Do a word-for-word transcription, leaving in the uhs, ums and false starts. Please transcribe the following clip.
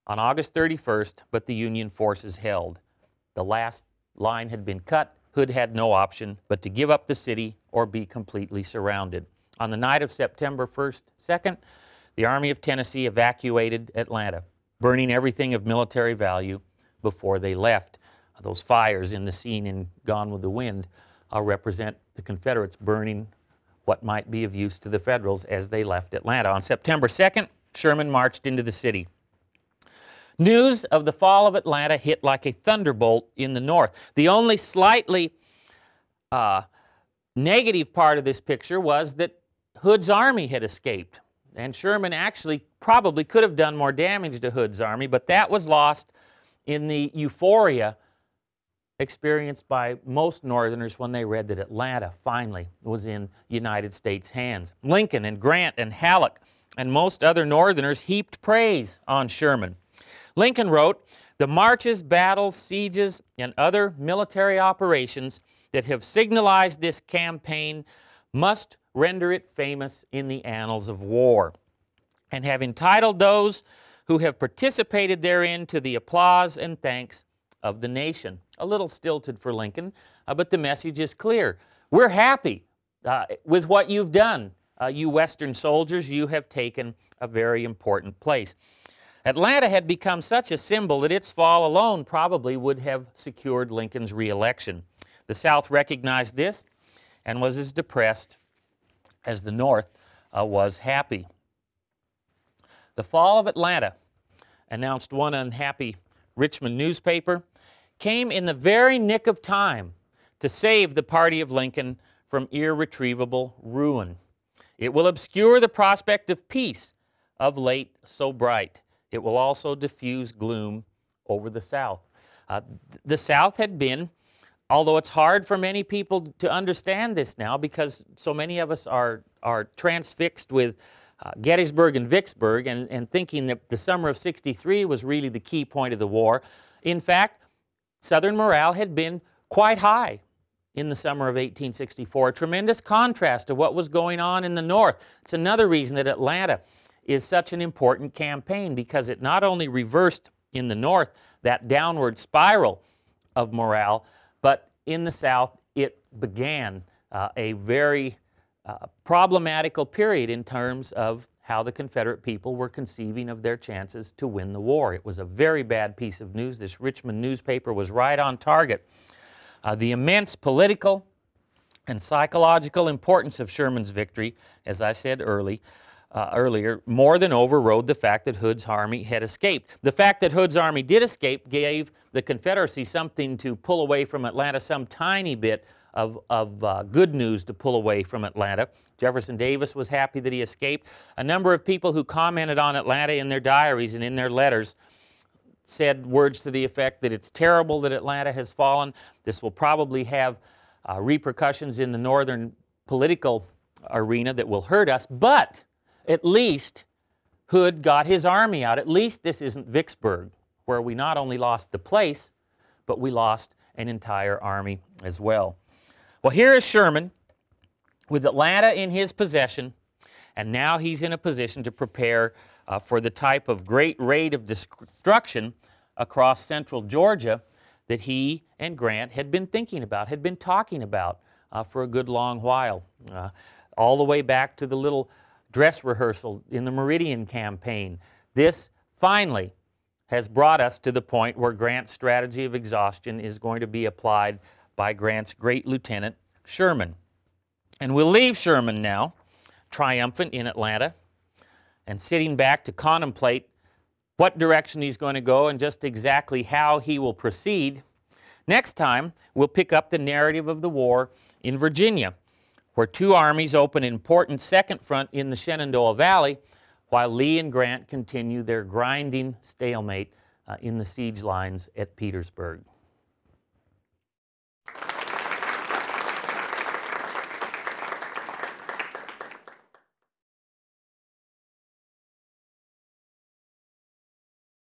on August thirty-first, but the Union forces held. The last line had been cut. Hood had no option but to give up the city or be completely surrounded. On the night of September first, second, the Army of Tennessee evacuated Atlanta, burning everything of military value before they left. Those fires in the scene in Gone with the Wind uh, represent the Confederates burning what might be of use to the Federals as they left Atlanta. On September second, Sherman marched into the city. News of the fall of Atlanta hit like a thunderbolt in the North. The only slightly uh, negative part of this picture was that Hood's army had escaped. And Sherman actually probably could have done more damage to Hood's army, but that was lost in the euphoria experienced by most Northerners when they read that Atlanta finally was in United States hands. Lincoln and Grant and Halleck and most other Northerners heaped praise on Sherman. Lincoln wrote, "The marches, battles, sieges, and other military operations that have signalized this campaign must render it famous in the annals of war, and have entitled those who have participated therein to the applause and thanks of the nation." A little stilted for Lincoln, uh, but the message is clear. We're happy uh, with what you've done. Uh, you Western soldiers, you have taken a very important place. Atlanta had become such a symbol that its fall alone probably would have secured Lincoln's re-election. The South recognized this and was as depressed as the North uh, was happy. The fall of Atlanta, announced one unhappy Richmond newspaper, came in the very nick of time to save the party of Lincoln from irretrievable ruin. It will obscure the prospect of peace of late so bright. It will also diffuse gloom over the South. Uh, the South had been, although it's hard for many people to understand this now because so many of us are, are transfixed with uh, Gettysburg and Vicksburg and, and thinking that the summer of sixty-three was really the key point of the war. In fact, Southern morale had been quite high in the summer of eighteen sixty-four, a tremendous contrast to what was going on in the North. It's another reason that Atlanta is such an important campaign, because it not only reversed in the North that downward spiral of morale, but in the South it began uh, a very uh, problematical period in terms of how the Confederate people were conceiving of their chances to win the war. It was a very bad piece of news. This Richmond newspaper was right on target. Uh, the immense political and psychological importance of Sherman's victory, as I said early, uh, earlier, more than overrode the fact that Hood's army had escaped. The fact that Hood's army did escape gave the Confederacy something to pull away from Atlanta, some tiny bit of, of uh, good news to pull away from Atlanta. Jefferson Davis was happy that he escaped. A number of people who commented on Atlanta in their diaries and in their letters said words to the effect that it's terrible that Atlanta has fallen. This will probably have uh, repercussions in the northern political arena that will hurt us, but at least Hood got his army out. At least this isn't Vicksburg, where we not only lost the place, but we lost an entire army as well. Well, here is Sherman with Atlanta in his possession, and now he's in a position to prepare uh, for the type of great raid of destruction across central Georgia that he and Grant had been thinking about, had been talking about uh, for a good long while, uh, all the way back to the little dress rehearsal in the Meridian campaign. This finally has brought us to the point where Grant's strategy of exhaustion is going to be applied by Grant's great lieutenant, Sherman. And we'll leave Sherman now, triumphant in Atlanta, and sitting back to contemplate what direction he's going to go and just exactly how he will proceed. Next time, we'll pick up the narrative of the war in Virginia, where two armies open an important second front in the Shenandoah Valley, while Lee and Grant continue their grinding stalemate uh, in the siege lines at Petersburg.